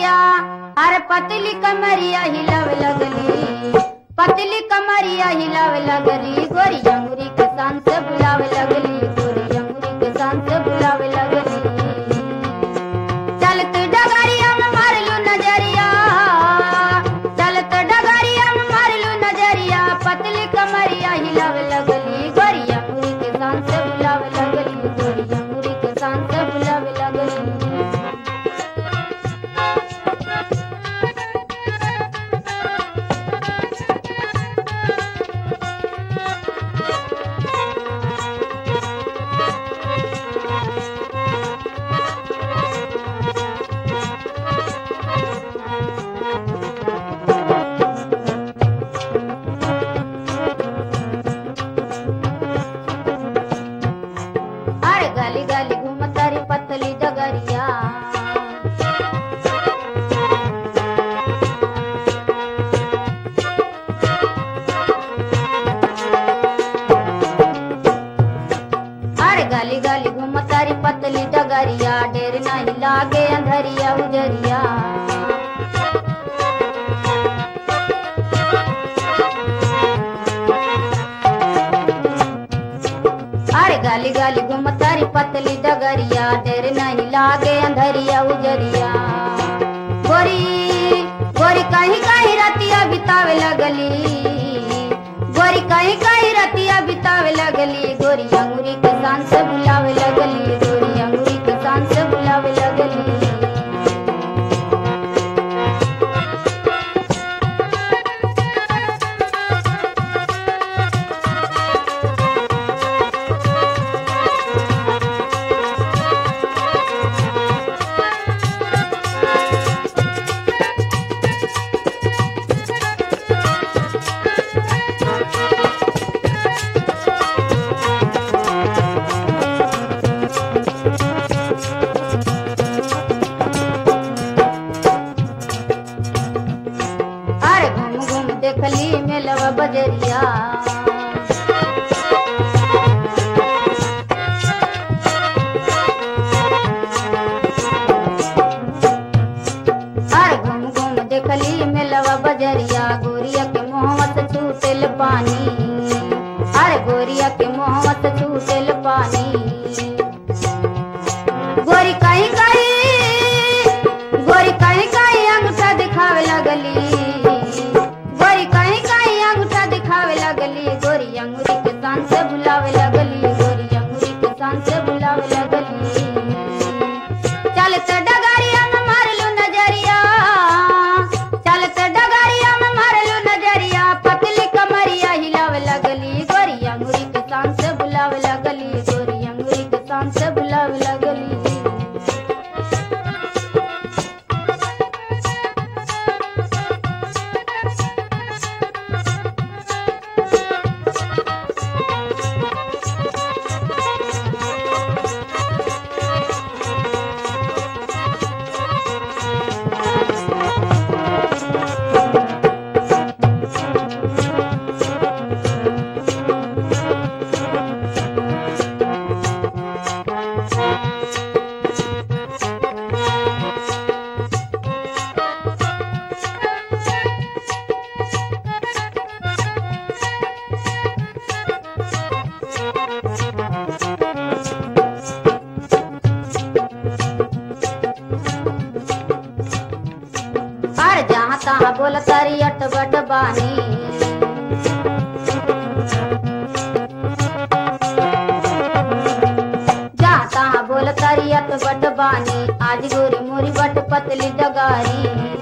डगरिया अरे पतली कमरिया हिलाव लगली, पतली कमरिया हिलाव लगली, गोरी अंगूरी के शान से बुलाव लगली, गोरी अंगूरी के शान से बुलाव लगली। चलत डगरिया में मारलू नजरिया, चलत डगरिया में मारलू नजरिया, पतली कमरिया हिलाव लगली, गोरी अंगूरी के शान से बुलाव लगली, गोरी अंगूरी के शान से बुलाव लगली। गली गली घूमतारी पतली डगरिया, अरे गली गली घूमतारी पतली डगरिया, डेर नहीं लागे अंधरिया उजरिया। अरे गली गली घूमतारी पतली डगरिया, डेर नहीं लागे अंधरिया उजरिया। गोरी गोरी कहीं कहीं रतिया बितावे लगली, गोरी कहीं कहीं रतिया बितावे लगली, गोरी अंगूरी के शान से बुलावे लगली, गोरी अंगूरी के शान से बुलावे लगली। देखली मेलवा बजरिया, अरे घूम घूम देखली मेलवा बजरिया, गोरिया के मुहवा से छूटेल पानी, अरे गोरिया के मुहवा से छूटेल पानी। गोरी कहीं कहीं अंगूठा दिखावे लगली, गोरी कहीं कहीं अंगूठा दिखावे लगली, गोरी अंगूरी के शान से बुलावे लगली, गोरी अंगूरी के शान से बुलावे लगली। चलत डगरिया में मारलू नजरिया, चलत डगरिया में मारलू नजरिया, पतली कमरिया हिलावे लगली, गोरी अंगूरी के शान से बुलावे लगली, गोरी अंगूरी के शान से बुलावे लगली। जहाँ तहाँ बोल तारी अटबट बानी, जहाँ तहाँ बोल तारी अटबट बानी, आज गोरी मोरी बट पतली डगारी।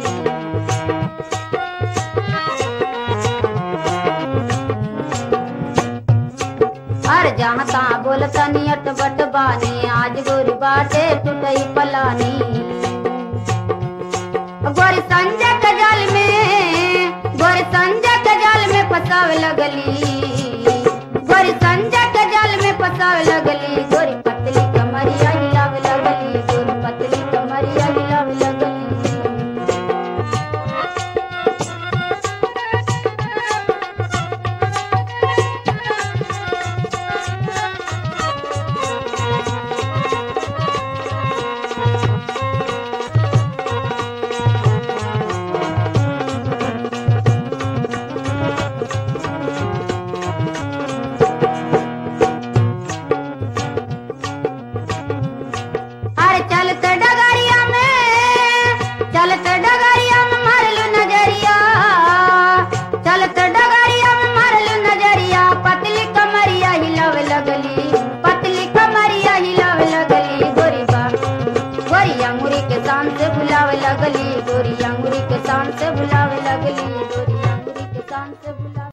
अरे जहाँ तहाँ बोल तनी अटबट बानी, आज गोरी बाटे टूटई पलानी। गोरी संजय के जाल में, गोरी संजय के जाल में फसावे लगली, गोरी संजय के जाल में फसावे लगली, गोरी पतली कमरिया हिलावे लगली, गोरी पतली कमरिया हिलावे लगली। से बुलावे लगली, गोरी अंगूरी के शान से बुलावे लगली, गोरी अंगूरी के शान से बुलावे